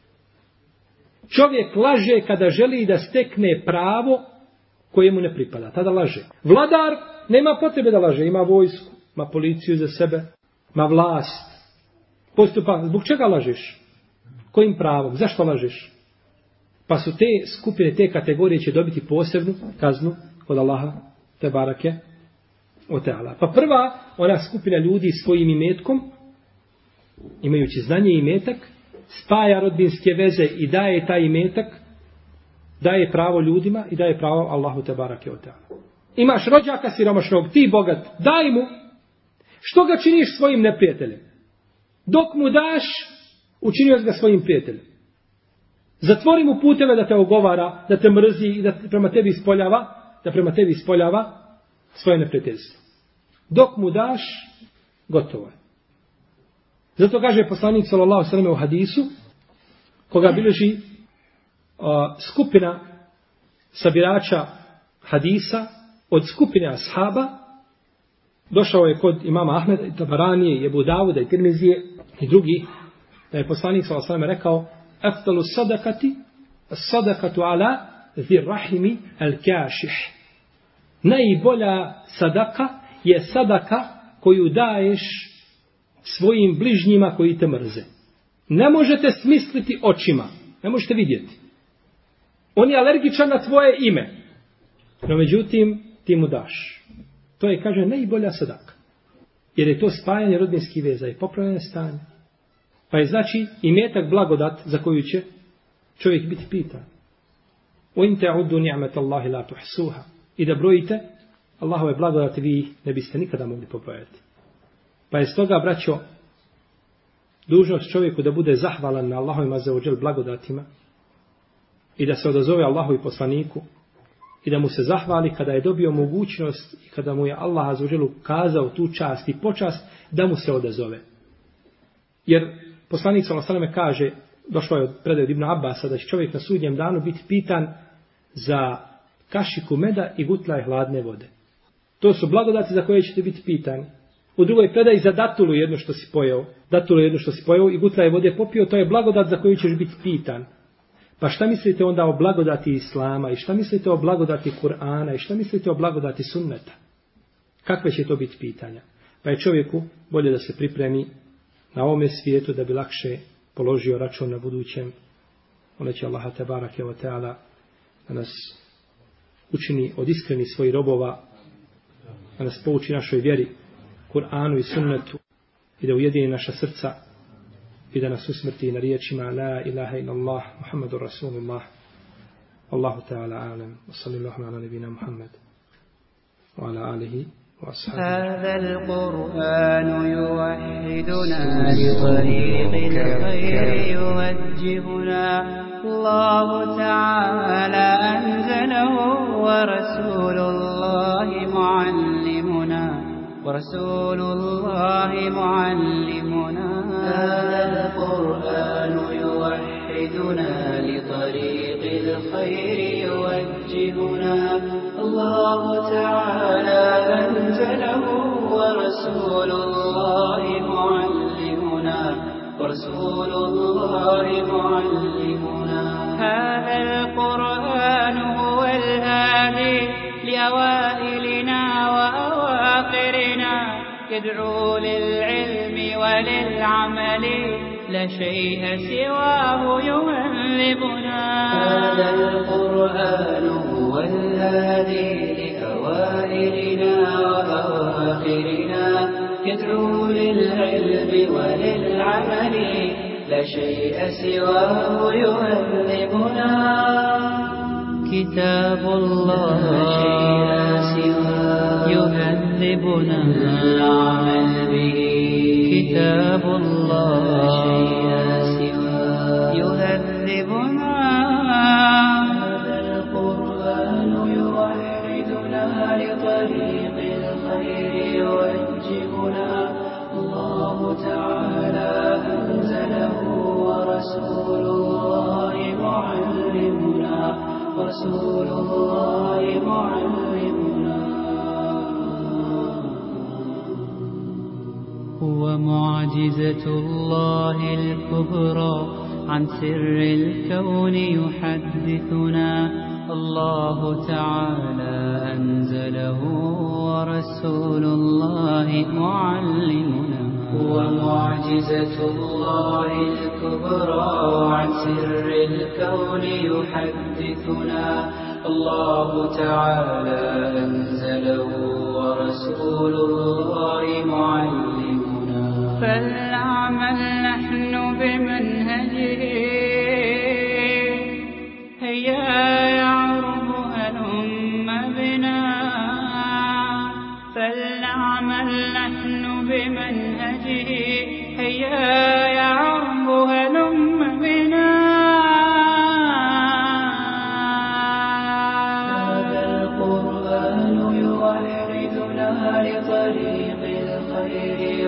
Čovjek laže kada želi da stekne pravo koje mu ne pripada. Tada laže. Vladar nema potrebe da laže. Ima vojsku, ima policiju za sebe, ima vlast. Postupa. Zbog čega lažeš? Kojim pravom? Zašto lažeš? Pa su te skupine, te kategorije će dobiti posebnu kaznu od Allaha te barake o teala. Pa prva, ona skupina ljudi svojim imetkom, imajući znanje i imetak, spaja rodbinske veze i daje taj imetak, daje pravo ljudima i daje pravo Allahu te barake o teala. Imaš rođaka siromašnog, ti bogat, daj mu. Što ga činiš svojim neprijateljem? Dok mu daš, učinio ga svojim prijateljem. Zatvori mu puteve da te ogovara, da te mrzi i da prema tebi ispoljava, da prema tebi ispoljava svoje neprijateljstvo. Dok mu daš, gotovo je. Zato kaže poslanik sallallahu alejhi ve sellem u hadisu, koga bilježi uh, skupina sabirača hadisa od skupine ashaba, došao je kod imama Ahmeda i Tabaranije i Ebu Davuda i Tirmizije i drugih, da je poslanik sallallahu alejhi ve sellem rekao: "Afdalu sadakati as-sadakatu ala zi rahimi al-kashih." Najbolja sadaka je sadaka koju daješ svojim bližnjima koji te mrze. Ne možete smisliti očima, ne možete vidjeti. On je alergičan na tvoje ime, no međutim ti mu daš. To je, kaže, najbolja sadaka. Jer je to spajanje rodbinskih veza i popravljanje stanja. Pa je znači imetak blagodat za koju će čovjek biti pitan. وَإِنْ تَعُدُّ نِعْمَةَ اللَّهِ لَا تُحْسُوهَا. I da brojite Allahove blagodati, vi ne biste nikada mogli pobrojati. Pa je stoga, braćo, dužnost čovjeku da bude zahvalan na Allahovim azzavodžel blagodatima i da se odazove Allahu i poslaniku i da mu se zahvali kada je dobio mogućnost i kada mu je Allah azzavodžel ukazao tu čast i počast da mu se odazove. Jer poslanik sallallahu alejhi ve sellem kaže, došlo je od predaje od Ibn Abbasa, da će čovjek na sudnjem danu biti pitan za kašiku meda i gutlaj hladne vode. To su blagodati za koje ćete biti pitani. U drugoj predaji za datulu jedno što si pojeo, datulu jedno što si pojeo i gutlaj vode popio, to je blagodat za koju ćeš biti pitan. Pa šta mislite onda o blagodati Islama i šta mislite o blagodati Kur'ana i šta mislite o blagodati sunneta? Kakve će to biti pitanja? Pa je čovjeku bolje da se pripremi na ovome svijetu da bi lakše položio račun na budućem. Ona će Allaha te barake o teala da nas učini od iskrenih svojih robova, da nas pouči našoj vjeri, Kur'anu i sunnetu i da ujedini naša srca i da nas usmrti na riječima la ilaha illallah Muhammadur Rasulullah. Allahu ta'ala alam. Wa sallallahu ala nabina Muhammad wa ala alihi wa ashabihi. هذا القرآن يوحدنا لطريق الخير يوجهنا. الله تعالى أنزله ورسول الله معلمنا ورسول الله معلمنا. هذا القرآن يوحدنا لطريق الخير يوجهنا. الله تعالى أنزله ورسول الله معلمنا ورسول الله معلمنا. هذا القرآن أوائلنا وأواخرنا يدعو للعلم وللعمل لا شيء سواه يهذبنا. هذا القرآن هو الهادي لأوائلنا وأواخرنا يدعو للعلم وللعمل لا شيء سواه يهذبنا. كتاب الله يهذبنا العمل به. كتاب الله يهذبنا. هذا القرآن يوحدنا لطريق الخير يوجهنا. الله تعالى أنزله ورسول الله معلمنا. رسول الله معلمنا. هو معجزة الله الكبرى عن سر الكون يحدثنا. الله تعالى أنزله ورسول الله معلمنا. هو معجزة الله الكبرى عن سر الكون يحدثنا. الله تعالى أنزله ورسول الله معلمنا. فلنعمل نحن بمنهجه. هيا يعرب هلم بنا. فلنعمل نحن بمنهجه.